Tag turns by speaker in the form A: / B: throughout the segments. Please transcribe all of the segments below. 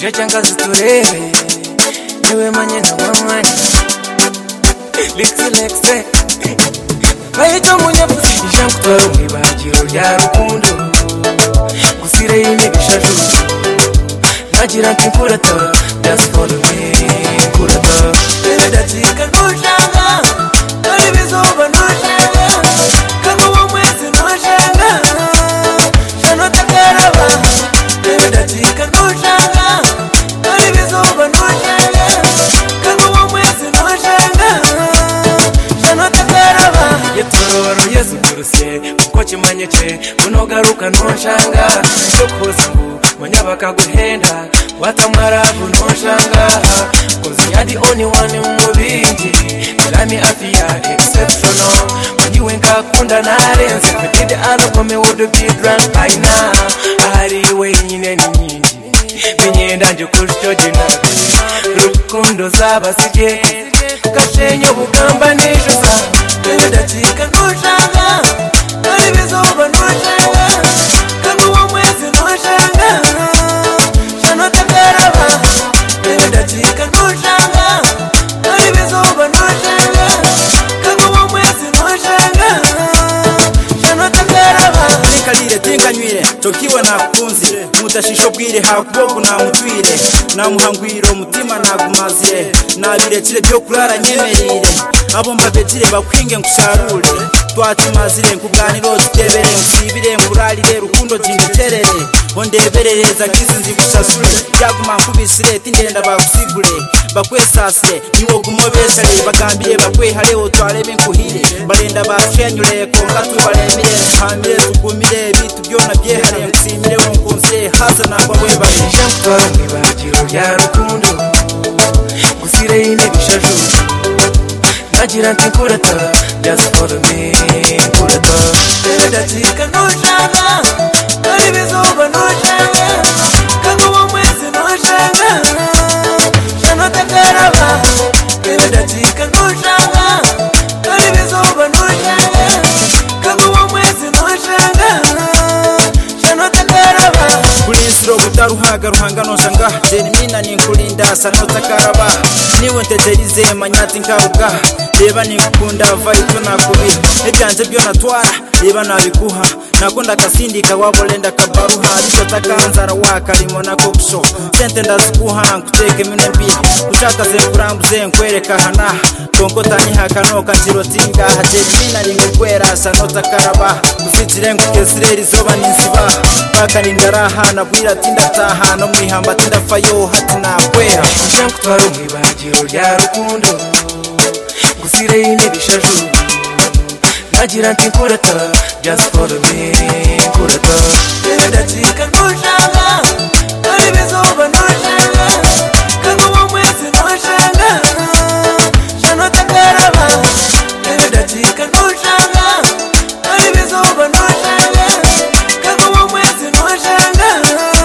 A: uje cyangwa ziturebe niwe manyene wamwani Lexe Bayito munyabuzi Jean kutwara mwibagiro rya rukundo Gusire yine bishaju Nagira nti kurata Just follow me kurata Bene datika nushanga Nari bizoba nushanga Kango wa mwezi nushanga Shano takaraba Bene datika nushanga Nari bizoba nushanga Kango wa mwezi nushanga Shano takaraba Yetororo yesu kurusye Kuko chimanyeche Unogaruka nushanga Shokozi mbu Manyabaka guhenda Watamarabu nushanga Cause you're the only one in mubinji Milami afia exceptional When you ain't kakunda narenze If you did the other come me would be drunk by now Ahari iwe nyine ni nyinji Binyenda nje kushoji nabi Rukundo zaba sije Kashenyo bugamba nishuza Bene datika nushanga Nari bizoba nushanga Kangu wa mwezi nushanga Shano takaraba Bene datika nushanga Nari bizoba nushanga Kangu wa mwezi nushanga Shano takaraba
B: Nikalire tinganywire tokiwa nakunzire mutashisho bwire hakuboku namutwire namuhangwire umutima nagumazire nabirekire byo kurara nyemerire abo mbabetire bakwinge nkusharure twakimazire nkubwaniro zitebere nsibire nkurarire rukundo jindeterere bondeberereza kizinzi gushasure byaguma nkubisire tindenda bakusigure bakwesasire niwo gumobesere bagambire bakwehare otwarebe nkuhire barenda bashenyure konga tubaremire hamire tugumire bitu byona byehare nsimire wonkunze haza nangwa weba
A: Shampara mwibagiro rya rukundo Gusire yine bishaju Nagira nti kurata Just follow me kurata Bene datika nushanga Nari bizoba nushanga Kango wa mwezi nushanga Shano takaraba Bene datika nushanga Nari bizoba nushanga Kango wa mwezi nushanga Shano takaraba
B: Kulisiro gutaruhaga ruhangano shanga Jerimina ninkulinda sano takaraba Niwe nteterize manyati nkaruga Reba nikukunda vaito nakubi Ebyanje byo natwara Reba nabikuha Nakunda kasindika wabolenda kabaruha Bicho takanzara wakarimo na kopsho Sente ndazikuha nkuteke mine mbi Kuchaka zenkurambuze nkwereka hana Konko tanyihaka noka njiro tinga Jerimina ninkukwera sano takaraba Kuzitire nkukesire rizoba ninsiba Paka nindaraha nabwira tindataha No mwihamba tindafayo hati nakweha
A: Jean kutwara mwibagiro rya rukundo Gusire yine bishaju Nagira nti kurata Just follow me kurata Bene datika nushanga Nari bizoba nushanga Kango wa mwezi nushanga Shano takaraba Bene datika nushanga Nari bizoba nushanga Kango wa mwezi nushanga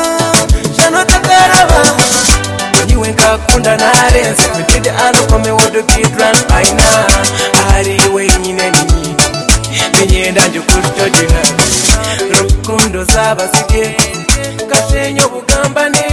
A: Shano takaraba When you ain't kakunda narenze If you did the other come me would be drunk by now Ahari iwe nyine ni nyinji Binyenda nje kushoji nabi Rukundo zaba sije Kashenyo bugamba ni